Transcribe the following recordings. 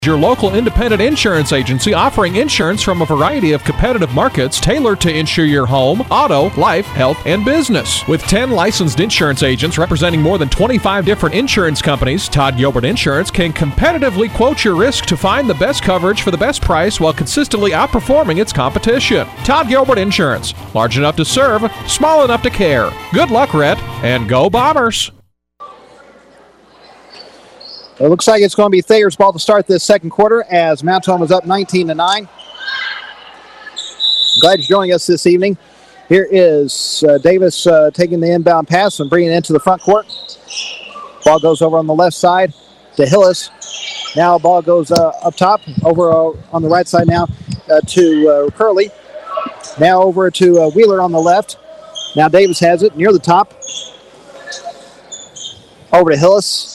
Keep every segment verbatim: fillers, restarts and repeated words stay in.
Your local independent insurance agency offering insurance from a variety of competitive markets tailored to insure your home, auto, life, health, and business. With ten licensed insurance agents representing more than twenty-five different insurance companies, Todd Gilbert Insurance can competitively quote your risk to find the best coverage for the best price while consistently outperforming its competition. Todd Gilbert Insurance. Large enough to serve, small enough to care. Good luck, Rhett, and go Bombers! It looks like it's going to be Thayer's ball to start this second quarter as Mount Tom is up nineteen to nine. Glad you're joining us this evening. Here is uh, Davis uh, taking the inbound pass and bringing it into the front court. Ball goes over on the left side to Hillis. Now ball goes uh, up top, over uh, on the right side now uh, to uh, Curley. Now over to uh, Wheeler on the left. Now Davis has it near the top. Over to Hillis.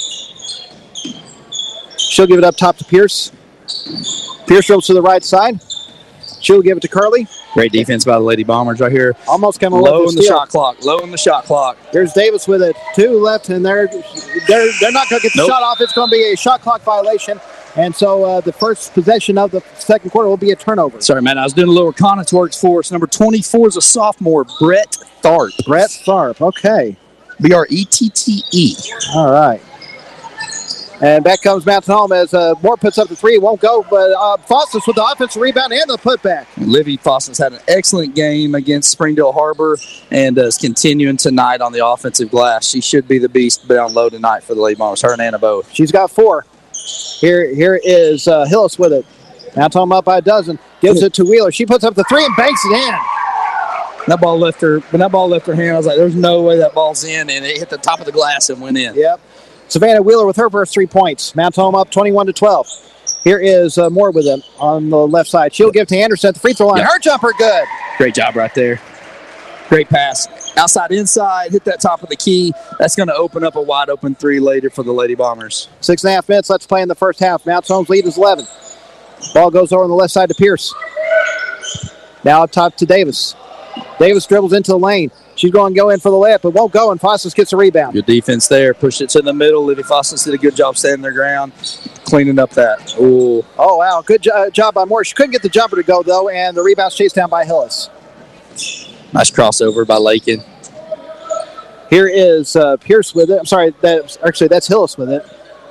She'll give it up top to Pierce. Pierce dribbles to the right side. She'll give it to Curley. Great defense by the Lady Bombers right here. Almost coming low in the shot clock. Low in the shot clock. There's Davis with it. Two left, and they're they're, they're not going to get the nope. shot off. It's going to be a shot clock violation. And so uh, the first possession of the second quarter will be a turnover. Sorry, man. I was doing a little reconnaissance work for us. Number twenty-four is a sophomore, Brett Tharp. Brett Tharp. Okay. B R E T T E. All right. And back comes Mountain Home as uh, Moore puts up the three. Won't go, but uh, Fostis with the offensive rebound and the putback. Livy Fostis had an excellent game against Springdale Harbor and uh, is continuing tonight on the offensive glass. She should be the beast down low tonight for the Lady Bombers. Her and Anna both. She's got four. Here, here is uh, Hillis with it. Mountain Home up by a dozen. Gives it to Wheeler. She puts up the three and banks it in. That ball left her. When that ball left her hand, I was like, "There's no way that ball's in," and it hit the top of the glass and went in. Yep. Savannah Wheeler with her first three points. Mount Home up twenty-one to twelve. Here is uh, Moore with them on the left side. She'll give to Anderson at the free throw line. Yeah. Her jumper good. Great job right there. Great pass. Outside, inside, hit that top of the key. That's going to open up a wide open three later for the Lady Bombers. Six and a half minutes. Let's play in the first half. Mount Home's lead is eleven. Ball goes over on the left side to Pierce. Now up top to Davis. Davis dribbles into the lane. She's going to go in for the layup, but won't go, and Fostis gets a rebound. Good defense there. Push it to the middle. Livy Fostis did a good job standing their ground, cleaning up that. Ooh. Oh, wow. Good jo- job by Moore. She couldn't get the jumper to go, though, and the rebound's chased down by Hillis. Nice crossover by Lakin. Here is uh, Pierce with it. I'm sorry. That, actually, that's Hillis with it.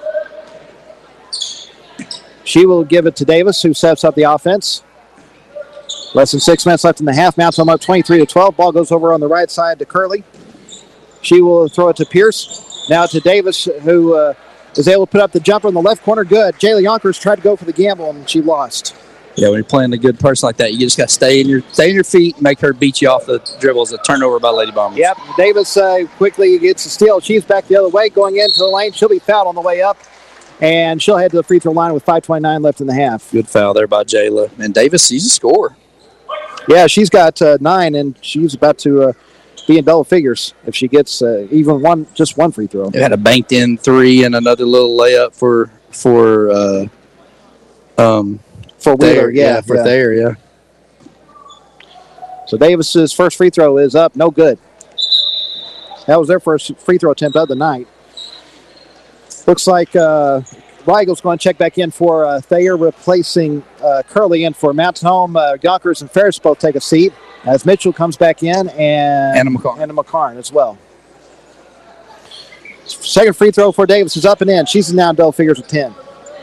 She will give it to Davis, who sets up the offense. Less than six minutes left in the half. Mounts them up twenty-three to twelve. Ball goes over on the right side to Curley. She will throw it to Pierce. Now to Davis, who uh, is able to put up the jumper in the left corner. Good. Jayla Yonkers tried to go for the gamble, and she lost. Yeah, when you're playing a good person like that, you just got to stay in your stay in your feet and make her beat you off the dribbles. A turnover by Lady Bombers. Yep. Davis uh, quickly gets a steal. She's back the other way, going into the lane. She'll be fouled on the way up, and she'll head to the free throw line with five twenty-nine left in the half. Good foul there by Jayla. And Davis, she's a scorer. Yeah, she's got uh, nine, and she's about to uh, be in double figures if she gets uh, even one, just one free throw. It had a banked in three and another little layup for for uh, um for Wheeler, yeah, yeah, for yeah. Thayer, yeah. So Davis's first free throw is up, no good. That was their first free throw attempt of the night. Looks like uh, Weigel's going to check back in for uh, Thayer, replacing uh, Curley in for Mountain Home. Uh, Yonkers and Ferris both take a seat as Mitchell comes back in, and Anna McCarn. Anna McCarn as well. Second free throw for Davis is up and in. She's now in double figures with ten.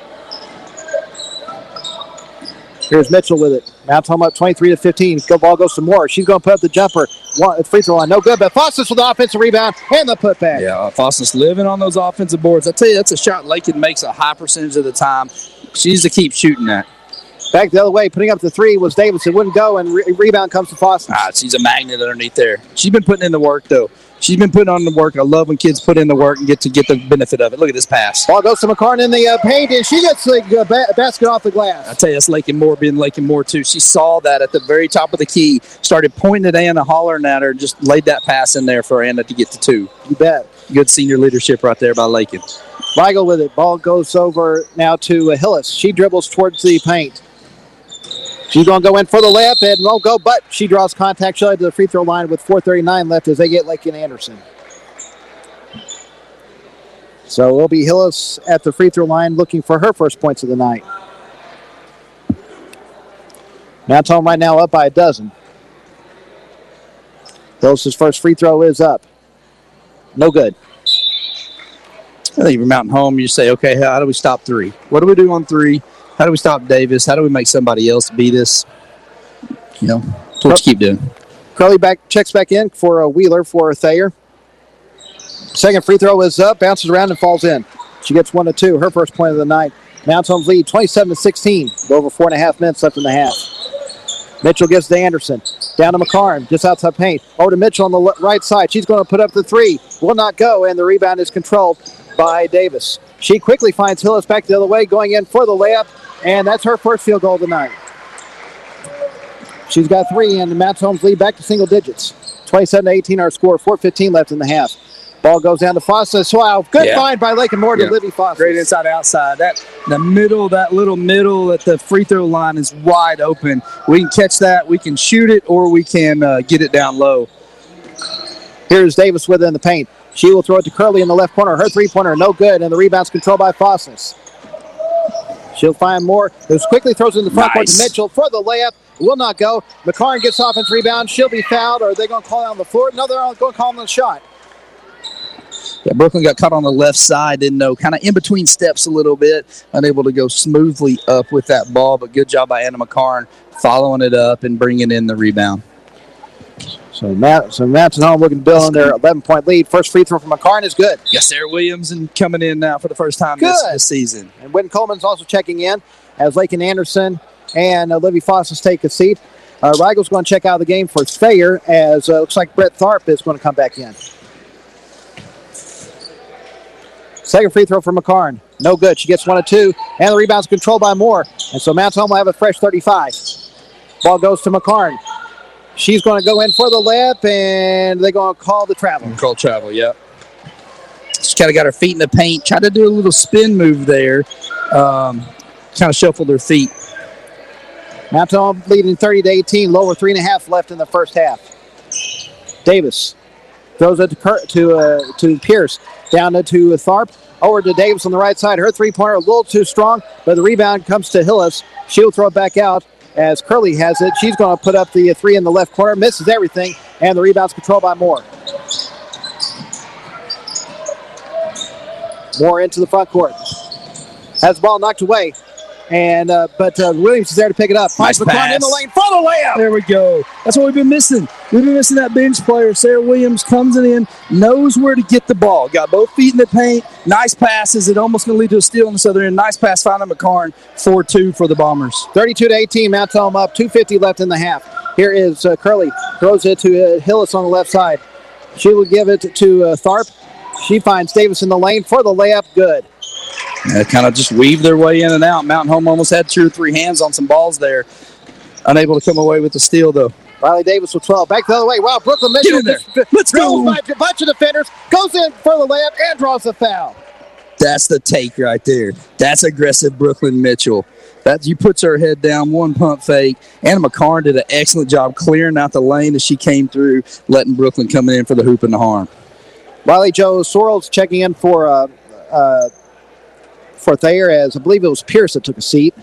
Here's Mitchell with it. Mount Home up twenty-three to fifteen. Go ball goes to Moore. She's going to put up the jumper. One, free throw line, no good. But Fostis with the offensive rebound and the putback. Yeah, uh, Fostis living on those offensive boards. I tell you, that's a shot Lakin makes a high percentage of the time. She needs to keep shooting that. Back the other way, putting up the three was Davis. It wouldn't go, and re- rebound comes to Fostis. Ah, she's a magnet underneath there. She's been putting in the work, though. She's been putting on the work. I love when kids put in the work and get to get the benefit of it. Look at this pass. Ball goes to McCarn in the uh, paint, and she gets the uh, ba- basket off the glass. I tell you, that's Lakin Moore being Lakin Moore, too. She saw that at the very top of the key, started pointing at Anna, hollering at her, just laid that pass in there for Anna to get to two. You bet. Good senior leadership right there by Lakin. Weigel with it. Ball goes over now to uh, Hillis. She dribbles towards the paint. She's going to go in for the layup and won't go, but she draws contact. She'll head to the free throw line with four thirty-nine left as they get Lakin Anderson. So it'll be Hillis at the free throw line looking for her first points of the night. Mount Home right now up by a dozen. Hillis' first free throw is up. No good. I think for Mountain Home, you say, okay, how do we stop three? What do we do on three? How do we stop Davis? How do we make somebody else beat us? You know, that's what you keep doing. Curley back checks back in for a Wheeler for Thayer. Second free throw is up, bounces around and falls in. She gets one to two, her first point of the night. Mount Home's lead twenty-seven to sixteen. Over four and a half minutes left in the half. Mitchell gives to Anderson. Down to McCarn, just outside paint. Over to Mitchell on the le- right side. She's going to put up the three. Will not go, and the rebound is controlled by Davis. She quickly finds Hillis back the other way, going in for the layup, and that's her first field goal of the night. She's got three, and the Mount Home's lead back to single digits. twenty-seven to eighteen our score, four fifteen left in the half. Ball goes down to Fossas. Wow, good yeah. find by Lakin Moore to yeah. Libby Fossas. Great inside outside. That the middle, that little middle at the free throw line is wide open. We can catch that, we can shoot it, or we can uh, get it down low. Here's Davis with it in the paint. She will throw it to Curley in the left corner. Her three-pointer, no good, and the rebound's controlled by Fossas. She'll find Moore, who quickly throws it in the front court nice. to Mitchell for the layup. Will not go. McCarn gets offense rebound. She'll be fouled, or are they going to call it on the floor? No, they're going to call on the shot. Yeah, Brooklyn got caught on the left side, didn't know, kind of in between steps a little bit, unable to go smoothly up with that ball, but good job by Anna McCarn following it up and bringing in the rebound. So Matt, so Mountain Home looking to build on their eleven-point lead. First free throw from McCarn is good. Yes, Sarah Williams and coming in now for the first time this, this season. And Wynn Coleman's also checking in as Lakin Anderson and uh, Livy Fossas take a seat. Uh, Reigel's going to check out of the game for Thayer as uh, looks like Brett Tharp is going to come back in. Second free throw for McCarn. No good. She gets one of two. And the rebound's controlled by Moore. And so Mount Home will have a fresh thirty-five. Ball goes to McCarn. She's going to go in for the layup, and they're going to call the travel. Call travel, yeah. She kind of got her feet in the paint. Tried to do a little spin move there. Um, kind of shuffled her feet. Mount Home leading thirty to eighteen. Lower three and a half left in the first half. Davis throws it to Kurt, to, uh, to Pierce. Down to Tharp. Over to Davis on the right side. Her three-pointer a little too strong, but the rebound comes to Hillis. She'll throw it back out as Curley has it. She's going to put up the three in the left corner. Misses everything, and the rebound's controlled by Moore. Moore into the front court. Has the ball knocked away. And uh, But uh, Williams is there to pick it up. Nice McCarn pass. in the lane for the layup. There we go. That's what we've been missing. We've been missing that bench player. Sarah Williams comes in, knows where to get the ball. Got both feet in the paint. Nice passes. It almost going to lead to a steal on the southern end. Nice pass finding McCarn. four two for the Bombers. thirty-two to eighteen. Mount Home up. two fifty left in the half. Here is uh, Curley. Throws it to uh, Hillis on the left side. She will give it to uh, Tharp. She finds Davis in the lane for the layup. Good. Yeah, kind of just weave their way in and out. Mountain Home almost had two or three hands on some balls there. Unable to come away with the steal, though. Riley Davis with twelve. Back the other way. Wow, Brooklyn Mitchell. Get in there. Let's go. By a bunch of defenders. Goes in for the layup and draws the foul. That's the take right there. That's aggressive Brooklyn Mitchell. That you puts her head down, one pump fake. Anna McCarn did an excellent job clearing out the lane as she came through, letting Brooklyn come in for the hoop and the harm. Riley Joe Sorrells checking in for uh, uh, for Thayer, as I believe it was Pierce that took a seat.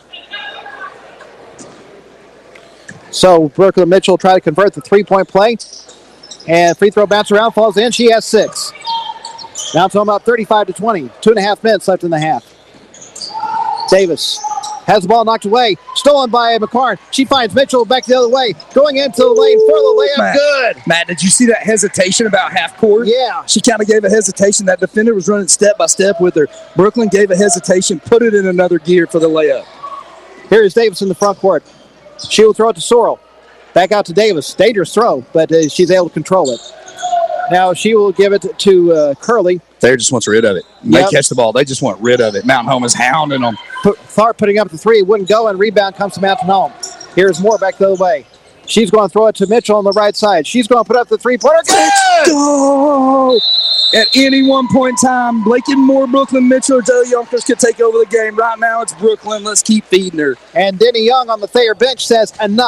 So Brooklyn Mitchell try to convert the three-point play. And free throw bounce around, falls in. She has six. Now it's about thirty-five to twenty. Two and a half minutes left in the half. Davis has the ball knocked away. Stolen by McCarn. She finds Mitchell back the other way. Going into the lane for the layup. Matt, Good. Matt, did you see that hesitation about half court? Yeah. She kind of gave a hesitation. That defender was running step by step with her. Brooklyn gave a hesitation, put it in another gear for the layup. Here is Davis in the front court. She will throw it to Sorrell. Back out to Davis. Dangerous throw, but uh, she's able to control it. Now she will give it to uh, Curley. Thayer just wants rid of it. When Yep. They catch the ball. They just want rid of it. Mountain Home is hounding them. Put, Tharp putting up the three. Wouldn't go, and rebound comes to Mountain Home. Here's Moore back the other way. She's going to throw it to Mitchell on the right side. She's going to put up the three-pointer. Good! Go! At any one point in time, Blake and Moore, Brooklyn Mitchell, or Joe Yonkers could take over the game. Right now, it's Brooklyn. Let's keep feeding her. And Denny Young on the Thayer bench says enough.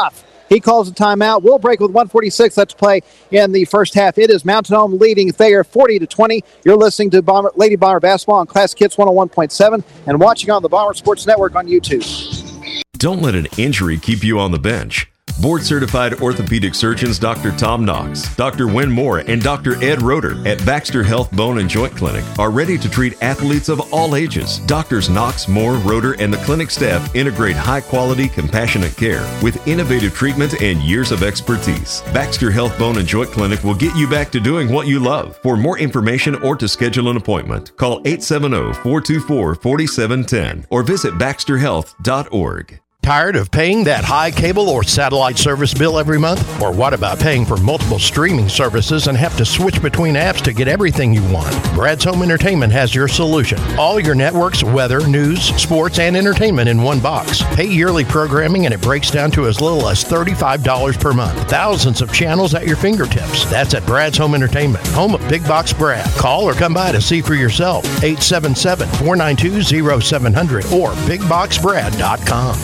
He calls a timeout. We'll break with one forty-six left to play in the first half. It is Mountain Home leading Thayer forty to twenty. You're listening to Bomber, Lady Bomber Basketball on Classic Hits one oh one point seven and watching on the Bomber Sports Network on YouTube. Don't let an injury keep you on the bench. Board-certified orthopedic surgeons Doctor Tom Knox, Doctor Wynn Moore, and Doctor Ed Roeder at Baxter Health Bone and Joint Clinic are ready to treat athletes of all ages. Doctors Knox, Moore, Roeder, and the clinic staff integrate high-quality, compassionate care with innovative treatment and years of expertise. Baxter Health Bone and Joint Clinic will get you back to doing what you love. For more information or to schedule an appointment, call eight seven zero, four two four, four seven one zero or visit baxter health dot org. Tired of paying that high cable or satellite service bill every month? Or what about paying for multiple streaming services and have to switch between apps to get everything you want? Brad's Home Entertainment has your solution. All your networks, weather, news, sports, and entertainment in one box. Pay yearly programming and it breaks down to as little as thirty-five dollars per month. Thousands of channels at your fingertips. That's at Brad's Home Entertainment, home of Big Box Brad. Call or come by to see for yourself. eight seven seven, four nine two, zero seven zero zero or big box brad dot com.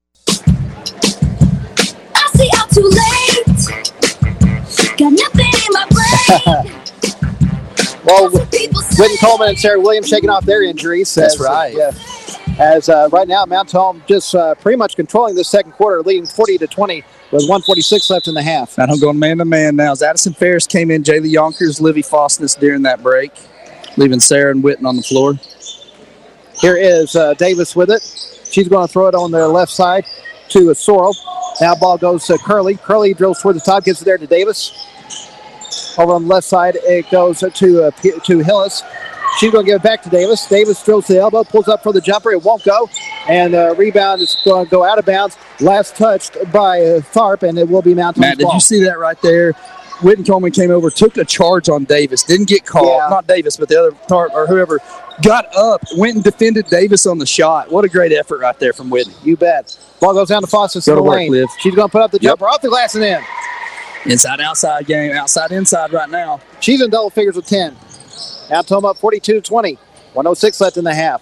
See out too late. Got nothing in my brain. Well, Whitney Coleman and Sarah Williams shaking off their injuries. That's as, right. Uh, as uh, right now, Mount Home just uh, pretty much controlling this second quarter, leading forty to twenty with one forty-six left in the half. Mount Home going man to man now. As Addison Ferris came in, Jaylee Yonkers, Livy Fostness during that break, leaving Sarah and Witten on the floor. Here is uh, Davis with it. She's going to throw it on the left side to uh, Sorrell. Now ball goes to Curley. Curley drills toward the top, gets it there to Davis. Over on the left side, it goes to uh, to Hillis. She's going to give it back to Davis. Davis drills to the elbow, pulls up for the jumper. It won't go. And uh, rebound is going to go out of bounds. Last touched by uh, Tharp, and it will be Mount Home's Matt, did ball. you see that right there? Whitten Coleman came over, took a charge on Davis, didn't get called. Yeah. Not Davis, but the other Tharp or whoever got up, went and defended Davis on the shot. What a great effort right there from Whitten. You bet. Ball goes down to Fostness Go in to the work, lane. Liv. She's going to put up the Yep. jumper off the glass and in. Inside outside game, outside inside right now. She's in double figures with ten. Mount Home up forty-two to twenty. one oh six left in the half.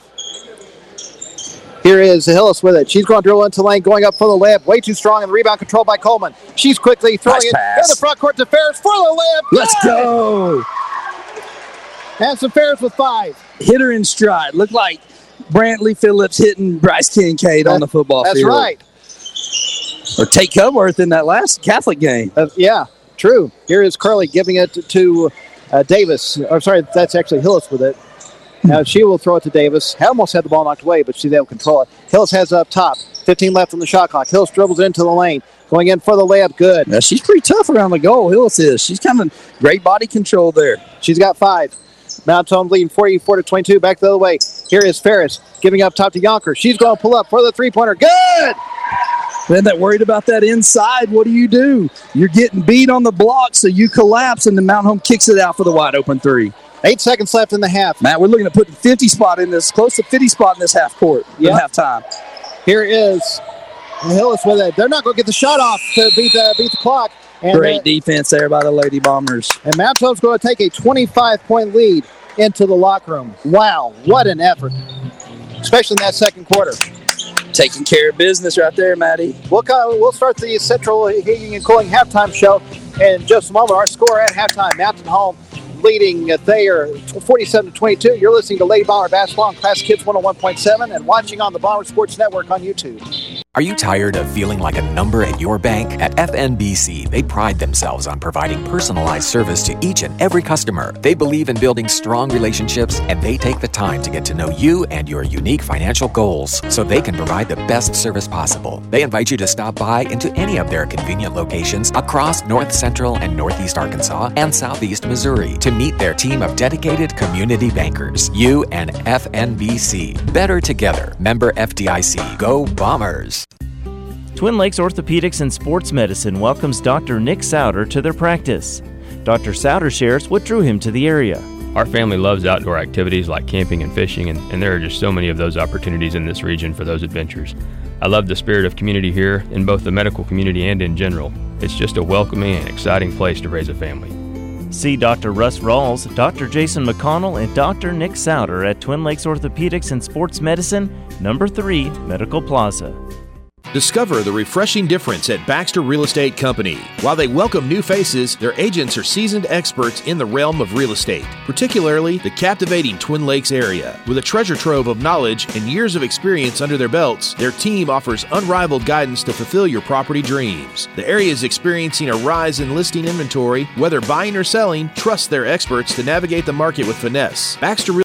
Here is Hillis with it. She's going to drill into the lane, going up for the layup. Way too strong, and the rebound controlled by Coleman. She's quickly throwing Nice it pass. in the front court to Ferris for the layup. Let's Good! go. Addison Ferris with five. Hit her in stride. Looked like Brantley Phillips hitting Bryce Kincaid on the football That's field. right. Or Tate Cudworth in that last Catholic game. Uh, yeah, true. Here is Curley giving it to uh, Davis. Or sorry, that's actually Hillis with it. Now she will throw it to Davis. Almost had the ball knocked away, but she's able to control it. Hillis has it up top. fifteen left on the shot clock. Hillis dribbles into the lane. Going in for the layup. Good. Yeah, she's pretty tough around the goal, Hillis is. She's kind of great body control there. She's got five. Mount Home leading forty-four to twenty-two. Back the other way. Here is Ferris giving up top to Yonker. She's going to pull up for the three-pointer. Good! Then that worried about that inside. What do you do? You're getting beat on the block, so you collapse, and the Mount Home kicks it out for the wide open three. Eight seconds left in the half. Matt, we're looking at putting fifty spot in this, close to fifty spot in this half court. Yep. In half time. Here is Hillis with it. They're not going to get the shot off to beat the, beat the clock. And, Great uh, defense there by the Lady Bombers. and Mount Home's going to take a twenty-five point lead into the locker room. Wow, what an effort, especially in that second quarter. Taking care of business right there, Matty. We'll, co- we'll start the Central Heating and Cooling halftime show in just a moment. Our score at halftime, Mountain Home leading Thayer forty-seven to twenty-two. You're listening to Lady Bomber Basketball on Classic Hits one oh one point seven and watching on the Bomber Sports Network on YouTube. Are you tired of feeling like a number at your bank? At F N B C, they pride themselves on providing personalized service to each and every customer. They believe in building strong relationships, and they take the time to get to know you and your unique financial goals so they can provide the best service possible. They invite you to stop by into any of their convenient locations across North Central and Northeast Arkansas and Southeast Missouri to meet their team of dedicated community bankers. You and F N B C. Better together. Member F D I C. Go Bombers. Twin Lakes Orthopedics and Sports Medicine welcomes Doctor Nick Souter to their practice. Doctor Souter shares what drew him to the area. Our family loves outdoor activities like camping and fishing, and, and there are just so many of those opportunities in this region for those adventures. I love the spirit of community here in both the medical community and in general. It's just a welcoming and exciting place to raise a family. See Doctor Russ Rawls, Doctor Jason McConnell, and Doctor Nick Souter at Twin Lakes Orthopedics and Sports Medicine, number three, Medical Plaza. Discover the refreshing difference at Baxter Real Estate Company. While they welcome new faces, their agents are seasoned experts in the realm of real estate, particularly the captivating Twin Lakes area. With a treasure trove of knowledge and years of experience under their belts, their team offers unrivaled guidance to fulfill your property dreams. The area is experiencing a rise in listing inventory. Whether buying or selling, trust their experts to navigate the market with finesse. Baxter Real